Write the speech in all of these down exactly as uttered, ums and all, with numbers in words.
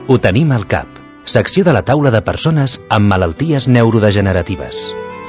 Ho tenim al cap. Secció de la taula de persones amb malalties neurodegeneratives.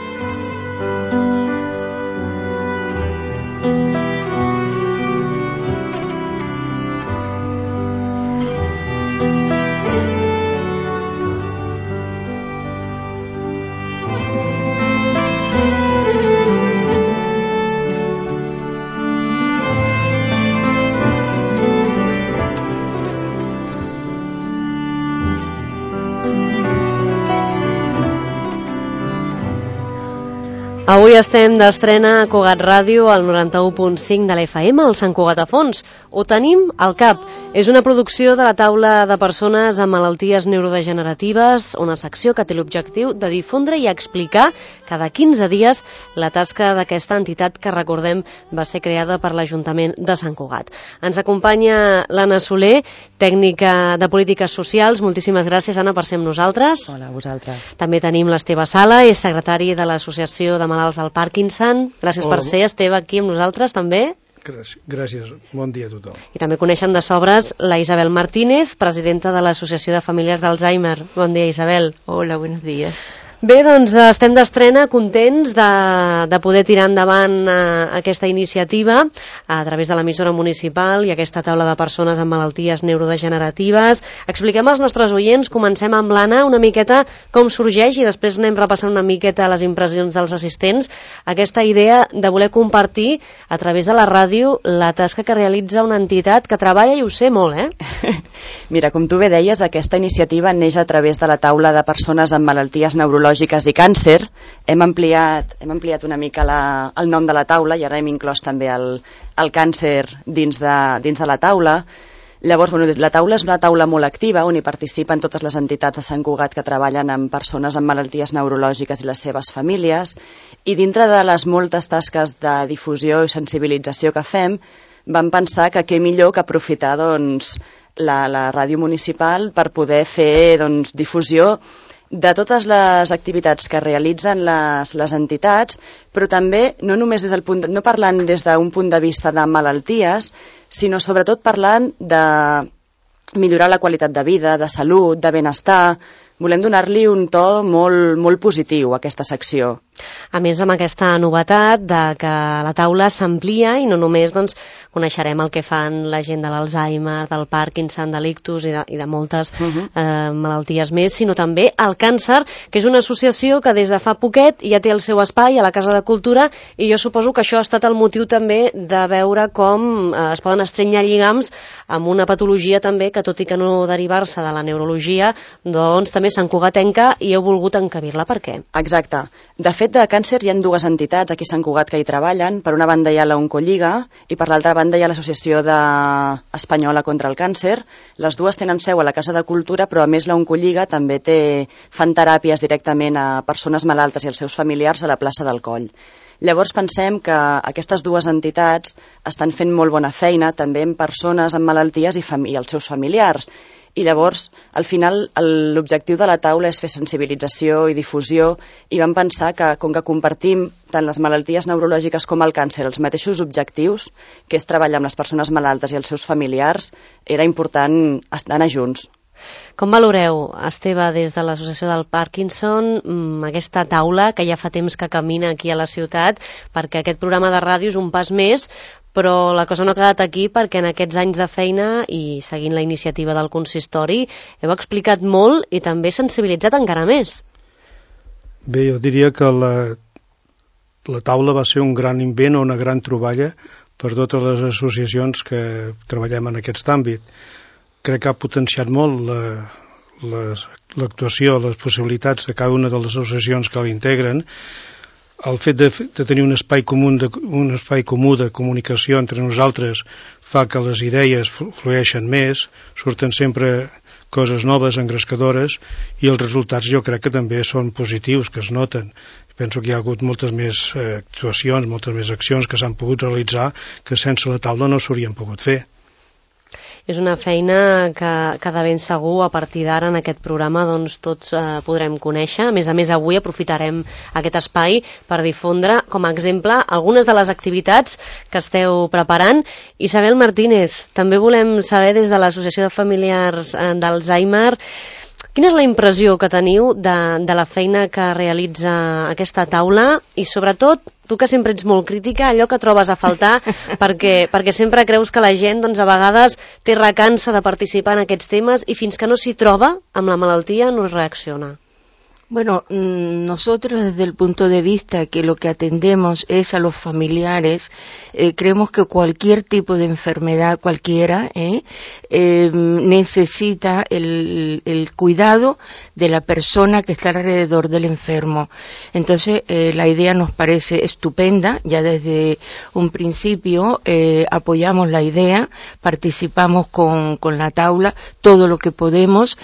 Avui estem d'estrena a Cugat Ràdio, al noranta-u punt cinc de la F M, al Sant Cugat a Fons. Ho tenim al cap. És una producció de la taula de persones amb malalties neurodegeneratives, una secció que té l'objectiu de difondre i explicar cada quinze dies la tasca d'aquesta entitat que, recordem, va ser creada per l'Ajuntament de Sant Cugat. Ens acompanya l'Anna Soler, tècnica de polítiques socials. Moltíssimes gràcies, Anna, per ser amb nosaltres. Hola, vosaltres. També tenim l'Esteve Sala, és secretari de l'Associació de Malalts del Parkinson. Gràcies Hola. Per ser, Esteve, aquí amb nosaltres també. Gràcies, gràcies. Bon dia a tothom. I també coneixen de sobres la Isabel Martínez, presidenta de l'Associació de Famílies d'Alzheimer. Bon dia, Isabel. Hola, buenos días. Bé, doncs estem d'estrena, contents de, de poder tirar endavant eh, aquesta iniciativa a través de l'emissora municipal i aquesta taula de persones amb malalties neurodegeneratives. Expliquem als nostres oients, comencem amb l'Anna, una miqueta com sorgeix i després anem repassant una miqueta les impressions dels assistents, aquesta idea de voler compartir a través de la ràdio la tasca que realitza una entitat que treballa, i ho sé molt, eh? Mira, com tu bé deies, aquesta iniciativa neix a través de la taula de persones amb malalties neurològiques i càncer. Hem ampliat, hem ampliat una mica la, el nom de la taula i ara hem inclòs també el, el càncer dins de, dins de la taula. Llavors, bueno, la taula és una taula molt activa on hi participen totes les entitats de Sant Cugat que treballen amb persones amb malalties neurològiques i les seves famílies, i dintre de les moltes tasques de difusió i sensibilització que fem, vam pensar que què millor que aprofitar doncs, la, la ràdio municipal per poder fer doncs, difusió de totes les activitats que realitzen les, les entitats, però també no només des del punt de, no parlant des d'un punt de vista de malalties, sinó sobretot parlant de millorar la qualitat de vida, de salut, de benestar. Volem donar-li un to molt, molt positiu a aquesta secció. A més, amb aquesta novetat de que la taula s'amplia i no només doncs, coneixerem el que fan la gent de l'Alzheimer, del Parkinson, de l'ictus i de, i de moltes uh -huh. eh, malalties més, sinó també el càncer, que és una associació que des de fa poquet ja té el seu espai a la Casa de Cultura, i jo suposo que això ha estat el motiu també de veure com eh, es poden estrenyar lligams amb una patologia també que, tot i que no derivar-se de la neurologia, doncs també Sant Cugatenca, i heu volgut encabir-la. Per què? Exacte. De fet, de càncer hi ha dues entitats aquí a Sant Cugat que hi treballen. Per una banda hi ha l'Oncolliga i per l'altra banda hi ha l'Associació de... Espanyola contra el Càncer. Les dues tenen seu a la Casa de Cultura, però a més l'Oncolliga també té... fan teràpies directament a persones malaltes i als seus familiars a la plaça del Coll. Llavors pensem que aquestes dues entitats estan fent molt bona feina també amb persones amb malalties i, fam... i els seus familiars. I llavors, al final, l'objectiu de la taula és fer sensibilització i difusió, i vam pensar que, com que compartim tant les malalties neurològiques com el càncer els mateixos objectius, que és treballar amb les persones malaltes i els seus familiars, era important anar junts. Com valoreu, Esteve, des de l'Associació del Parkinson, aquesta taula que ja fa temps que camina aquí a la ciutat, perquè aquest programa de ràdio és un pas més, però la cosa no ha quedat aquí, perquè en aquests anys de feina i seguint la iniciativa del consistori heu explicat molt i també sensibilitzat encara més. Bé, jo diria que la, la taula va ser un gran invent o una gran troballa per totes les associacions que treballem en aquest àmbit. Crec que ha potenciat molt l'actuació, les possibilitats de cada una de les associacions que l'integren. El fet de, de tenir un espai comú de, un espai comú de comunicació entre nosaltres fa que les idees flueixen més, surten sempre coses noves, engrescadores, i els resultats jo crec que també són positius, que es noten. Penso que hi ha hagut moltes més eh, actuacions, moltes més accions que s'han pogut realitzar que sense la taula no s'haurien pogut fer. És una feina que, que de ben segur a partir d'ara en aquest programa doncs, tots eh, podrem conèixer. A més a més, avui aprofitarem aquest espai per difondre, com a exemple, algunes de les activitats que esteu preparant. Isabel Martínez, també volem saber des de l'Associació de Familiars eh, d'Alzheimer quina és la impressió que teniu de, de la feina que realitza aquesta taula i, sobretot, tu que sempre ets molt crítica, allò que trobes a faltar perquè, perquè sempre creus que la gent doncs, a vegades té recança de participar en aquests temes i fins que no s'hi troba amb la malaltia no reacciona. Bueno, nosotros desde el punto de vista que lo que atendemos es a los familiares, eh, creemos que cualquier tipo de enfermedad, cualquiera, eh, eh, necesita el, el cuidado de la persona que está alrededor del enfermo. Entonces, eh, la idea nos parece estupenda, ya desde un principio eh, apoyamos la idea, participamos con, con la taula, todo lo que podemos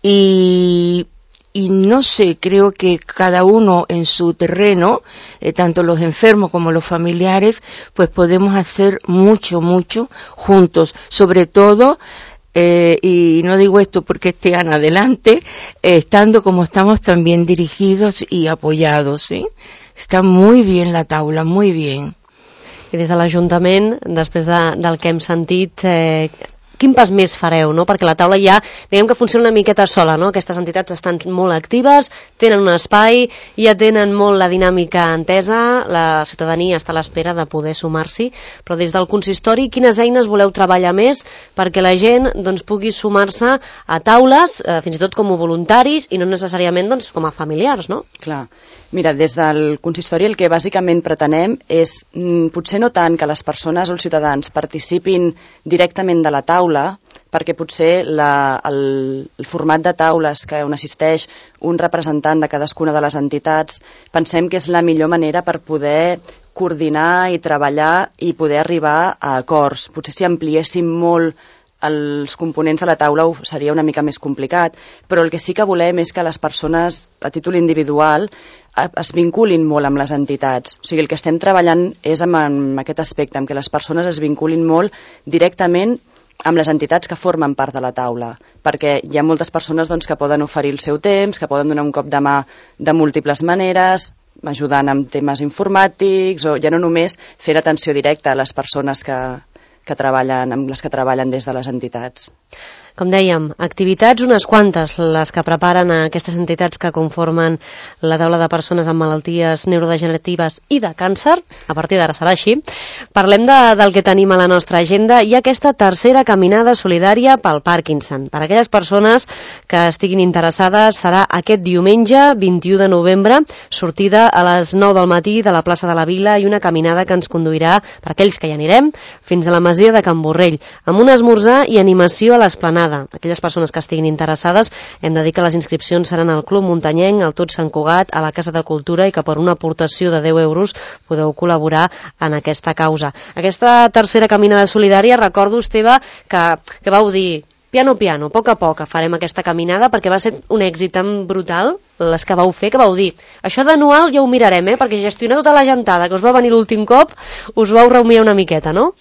y... Y no sé, creo que cada uno en su terreno, eh, tanto los enfermos como los familiares, pues podemos hacer mucho, mucho juntos. Sobre todo, eh, y no digo esto porque esté Ana adelante, eh, estando como estamos también dirigidos y apoyados, ¿eh? Está muy bien la taula, muy bien. I des de l'Ajuntament, després de, del que hem sentit, eh, quin pas més fareu, no? Perquè la taula ja, diguem que funciona una miqueta sola, no? Aquestes entitats estan molt actives, tenen un espai, ja tenen molt la dinàmica entesa, la ciutadania està a l'espera de poder sumar-s'hi, però des del consistori, quines eines voleu treballar més perquè la gent doncs, pugui sumar-se a taules, eh, fins i tot com a voluntaris i no necessàriament doncs, com a familiars, no? Clar. Mira, des del consistori el que bàsicament pretenem és, mm, potser no tant que les persones o els ciutadans participin directament de la taula, perquè potser la, el, el format de taules que on assisteix un representant de cadascuna de les entitats, pensem que és la millor manera per poder coordinar i treballar i poder arribar a acords. Potser si ampliéssim molt els components de la taula seria una mica més complicat, però el que sí que volem és que les persones a títol individual es vinculin molt amb les entitats. O sigui, el que estem treballant és amb, amb aquest aspecte, amb que les persones es vinculin molt directament amb les entitats que formen part de la taula, perquè hi ha moltes persones doncs, que poden oferir el seu temps, que poden donar un cop de mà de múltiples maneres, ajudant amb temes informàtics, o ja no només fer atenció directa a les persones que, que treballen, amb les que treballen des de les entitats. Com dèiem, activitats unes quantes, les que preparen aquestes entitats que conformen la taula de persones amb malalties neurodegeneratives i de càncer, a partir d'ara serà així. Parlem de, del que tenim a la nostra agenda i aquesta tercera caminada solidària pel Parkinson. Per a aquelles persones que estiguin interessades serà aquest diumenge vint-i-u de novembre, sortida a les nou del matí de la plaça de la Vila i una caminada que ens conduirà, per aquells que hi anirem, fins a la masia de Can Borrell, amb un esmorzar i animació a l'esplanada. Aquelles persones que estiguin interessades, hem de dir que les inscripcions seran al Club Muntanyenc, al Tot Sant Cugat, a la Casa de Cultura i que per una aportació de deu euros podeu col·laborar en aquesta causa. Aquesta tercera caminada solidària, recordo, Esteve, que, que vau dir piano piano, a poc a poc farem aquesta caminada perquè va ser un èxit tan brutal les que vau fer, que vau dir això d'anual ja ho mirarem, eh? Perquè gestionar tota la gentada que us va venir l'últim cop us vau reunir una miqueta, no?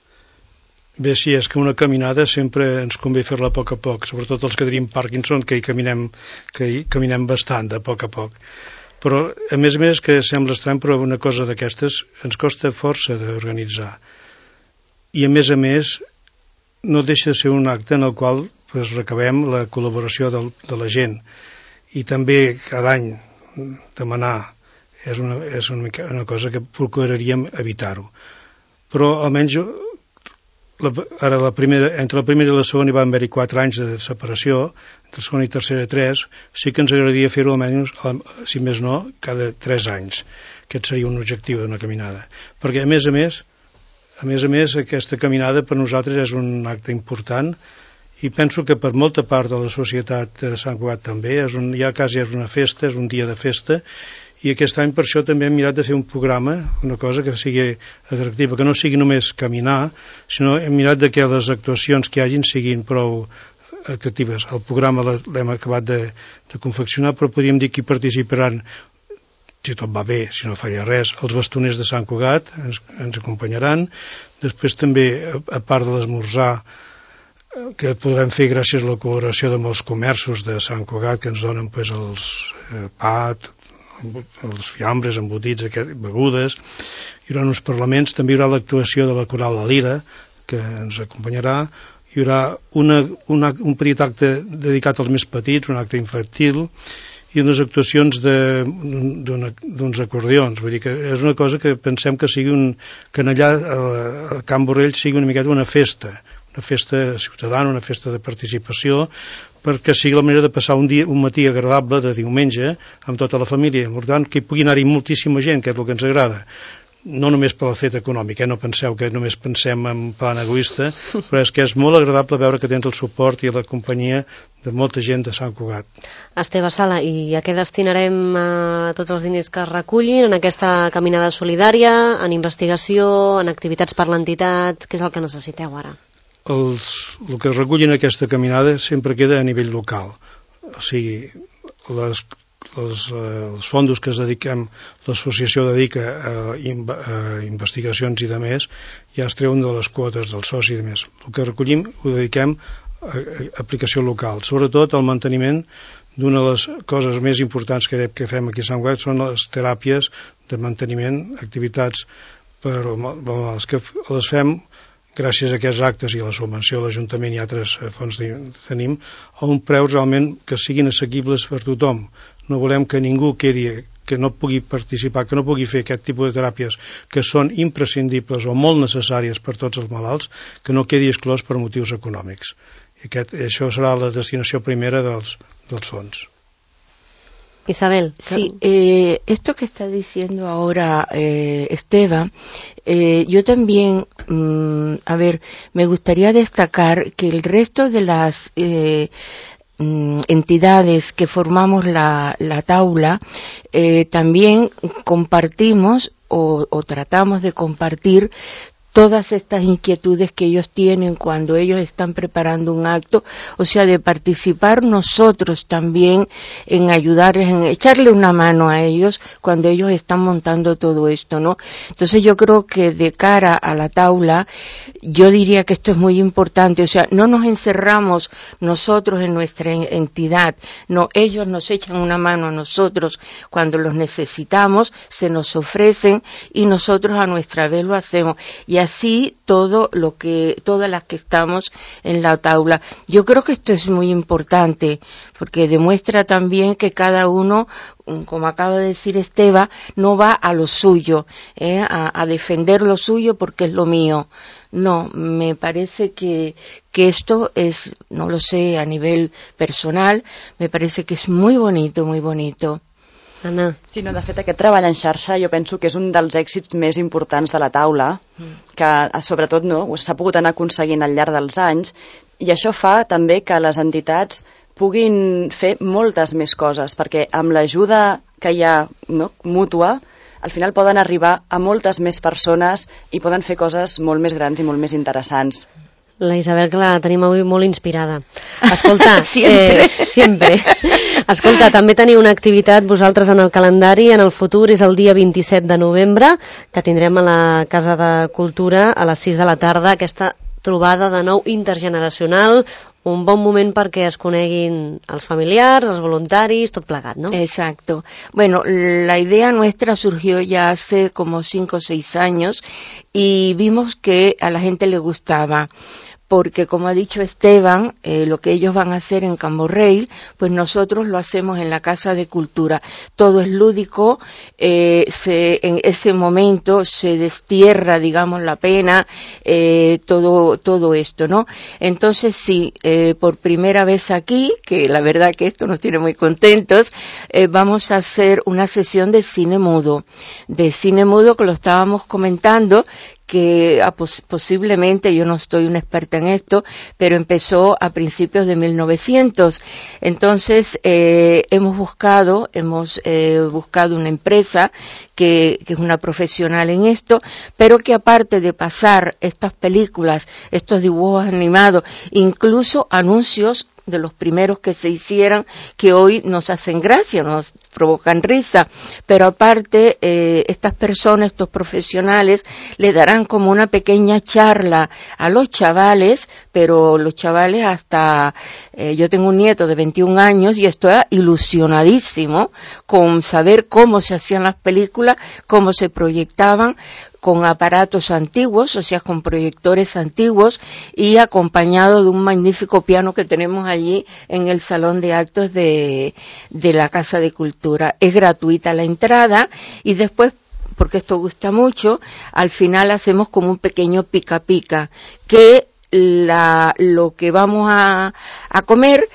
Bé, sí, és que una caminada sempre ens convé fer-la a poc a poc, sobretot els que tenim Parkinson, que hi caminem, que hi caminem bastant, de poc a poc. Però, a més a més, que sembla estrany, però una cosa d'aquestes ens costa força d'organitzar. I, a més a més, no deixa de ser un acte en el qual pues, recabem la col·laboració del, de la gent. I també, cada any, demanar és una, és una, una cosa que procuraríem evitar-ho. Però, almenys, jo, La, ara la primera, entre la primera i la segona hi van haver-hi quatre anys de separació, entre la segona i tercera tres, sí que ens agradaria fer-ho almenys, si més no, cada tres anys. Aquest seria un objectiu d'una caminada. Perquè, a més a més, a més a més, aquesta caminada per nosaltres és un acte important i penso que per molta part de la societat de Sant Cugat també, és un, ja quasi és una festa, és un dia de festa, i aquest any per això també hem mirat de fer un programa, una cosa que sigui atractiva, que no sigui només caminar, sinó hem mirat de que les actuacions que hi hagin siguin prou atractives. El programa l'hem acabat de, de confeccionar, però podríem dir que hi participaran, si tot va bé, si no faria res, els bastoners de Sant Cugat ens, ens acompanyaran. Després també, a part de l'esmorzar, que podrem fer gràcies a la col·laboració de molts comerços de Sant Cugat que ens donen pues, els eh, pat, els fiambres, embotits, aquest, begudes. Hi haurà uns parlaments, també hi haurà l'actuació de la Coral La Lira, que ens acompanyarà. Hi haurà una, una, un petit acte dedicat als més petits, un acte infantil, i unes actuacions d'uns acordions. Vull dir que és una cosa que pensem que sigui un, que allà a Can Borrell sigui una miqueta una festa, una festa ciutadana, una festa de participació, perquè sigui la manera de passar un dia, un matí agradable de diumenge amb tota la família. Per tant, que hi pugui anar-hi moltíssima gent, que és el que ens agrada. No només per el fet econòmic, eh? No penseu que només pensem en plan egoista, però és que és molt agradable veure que tens el suport i la companyia de molta gent de Sant Cugat. Esteve Sala, i a què destinarem eh, tots els diners que es recullin en aquesta caminada solidària, en investigació, en activitats per l'entitat? Què és el que necessiteu ara? Els, el que es recull en aquesta caminada sempre queda a nivell local. O sigui, les Els, els fondos que es dediquem, l'associació dedica a, a investigacions i de més, ja es treuen de les quotes del soci i de més. El que recollim ho dediquem a, a aplicació local, sobretot al manteniment d'una de les coses més importants que, que fem aquí a Sant Cugat són les teràpies de manteniment, activitats per els que les fem gràcies a aquests actes i a la subvenció de l'Ajuntament i altres fons que tenim, a un preu realment que siguin assequibles per tothom. No volem que ningú quedi, que no pugui participar, que no pugui fer aquest tipus de teràpies que són imprescindibles o molt necessàries per tots els malalts, que no quedi exclòs per motius econòmics. I aquest, això serà la destinació primera dels, dels fons. Isabel. Sí, eh, esto que está diciendo ahora eh, Esteva, eh, yo también, mmm, a ver, me gustaría destacar que el resto de las eh, entidades que formamos la, la taula eh, también compartimos o, o tratamos de compartir todas estas inquietudes que ellos tienen cuando ellos están preparando un acto, o sea, de participar nosotros también en ayudarles, en echarle una mano a ellos cuando ellos están montando todo esto, ¿no? Entonces yo creo que de cara a la taula, yo diría que esto es muy importante, o sea, no nos encerramos nosotros en nuestra entidad, no, ellos nos echan una mano a nosotros cuando los necesitamos, se nos ofrecen y nosotros a nuestra vez lo hacemos. Y así todo lo que, todas las que estamos en la taula. Yo creo que esto es muy importante, porque demuestra también que cada uno, como acaba de decir Esteva, no va a lo suyo, ¿eh? a, a defender lo suyo porque es lo mío. No, me parece que, que esto es, no lo sé, a nivel personal, me parece que es muy bonito, muy bonito. Anna. Sí, no, de fet aquest treball en xarxa jo penso que és un dels èxits més importants de la taula, que sobretot no, s'ha pogut anar aconseguint al llarg dels anys, i això fa també que les entitats puguin fer moltes més coses, perquè amb l'ajuda que hi ha, no, mútua, al final poden arribar a moltes més persones i poden fer coses molt més grans i molt més interessants. La Isabel, que la tenim avui molt inspirada. Escolta, sempre. Eh, sempre. Escolta, també teniu una activitat vosaltres en el calendari, en el futur, és el dia vint-i-set de novembre, que tindrem a la Casa de Cultura a les sis de la tarda, aquesta trobada de nou intergeneracional, un bon moment perquè es coneguin els familiars, els voluntaris, tot plegat, ¿no? Exacto. Bueno, la idea nuestra surgió ya hace como cinco o seis años y vimos que a la gente le gustaba. Porque, como ha dicho Esteban, eh, lo que ellos van a hacer en Can Borrell, pues nosotros lo hacemos en la Casa de Cultura. Todo es lúdico, eh, se, en ese momento se destierra, digamos, la pena, eh, todo, todo esto, ¿no? Entonces, sí, eh, por primera vez aquí, que la verdad que esto nos tiene muy contentos, eh, vamos a hacer una sesión de cine mudo. De cine mudo que lo estábamos comentando, que ah, pos posiblemente, yo no estoy una experta en esto, pero empezó a principios de mil novecientos. Entonces, eh, hemos buscado, hemos eh, buscado una empresa que, que es una profesional en esto, pero que aparte de pasar estas películas, estos dibujos animados, incluso anuncios de los primeros que se hicieran, que hoy nos hacen gracia, nos provocan risa, pero aparte eh, estas personas, estos profesionales, le darán como una pequeña charla a los chavales, pero los chavales hasta, eh, yo tengo un nieto de veintiún años y estoy ilusionadísimo con saber cómo se hacían las películas, cómo se proyectaban, con aparatos antiguos, o sea, con proyectores antiguos y acompañado de un magnífico piano que tenemos allí en el salón de actos de, de la Casa de Cultura. Es gratuita la entrada y después, porque esto gusta mucho, al final hacemos como un pequeño pica pica, que la, lo que vamos a, a comer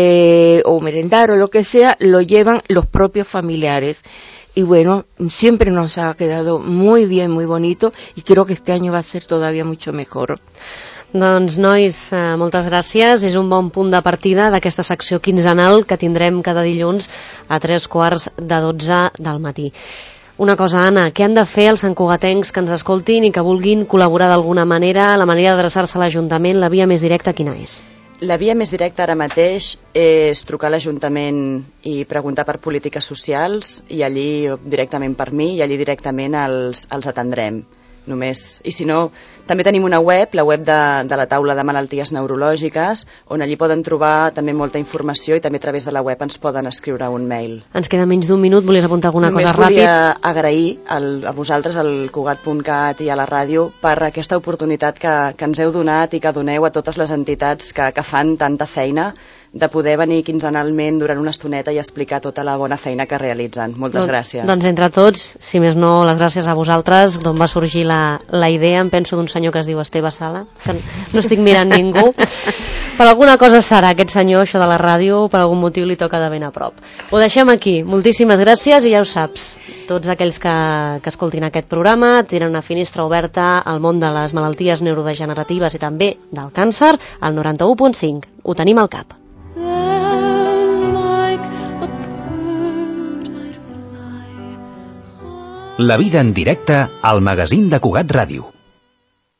eh, o merendar o lo que sea, lo llevan los propios familiares. Y bueno, siempre nos ha quedado muy bien, muy bonito, y creo que este año va a ser todavía mucho mejor. Doncs, nois, eh, moltes gràcies. És un bon punt de partida d'aquesta secció quinzenal que tindrem cada dilluns a tres quarts de dotze del matí. Una cosa, Anna, què han de fer els santcugatencs que ens escoltin i que vulguin col·laborar d'alguna manera? La manera d'adreçar-se a l'Ajuntament, la via més directa, quina és? La via més directa ara mateix és trucar a l'Ajuntament i preguntar per polítiques socials, i allí directament per mi, i allí directament els, els atendrem. Només. I si no, també tenim una web, la web de, de la taula de malalties neurològiques, on allí poden trobar també molta informació i també a través de la web ens poden escriure un mail. Ens queda menys d'un minut, volies apuntar alguna Només cosa ràpid? Només volia agrair al, a vosaltres, al Cugat punt cat i a la ràdio, per aquesta oportunitat que, que ens heu donat i que doneu a totes les entitats que, que fan tanta feina, de poder venir quinzenalment durant una estoneta i explicar tota la bona feina que realitzen. Moltes Don, gràcies. Doncs entre tots, si més no, les gràcies a vosaltres, d'on va sorgir la, la idea, em penso d'un senyor que es diu Esteve Sala, que no estic mirant ningú. Per alguna cosa serà aquest senyor, això de la ràdio, per algun motiu li toca de ben a prop. Ho deixem aquí. Moltíssimes gràcies i ja ho saps, tots aquells que, que escoltin aquest programa tenen una finestra oberta al món de les malalties neurodegeneratives i també del càncer, al noranta-u punt cinc. Ho tenim al cap. La vida en directe al magazín de Cugat Ràdio.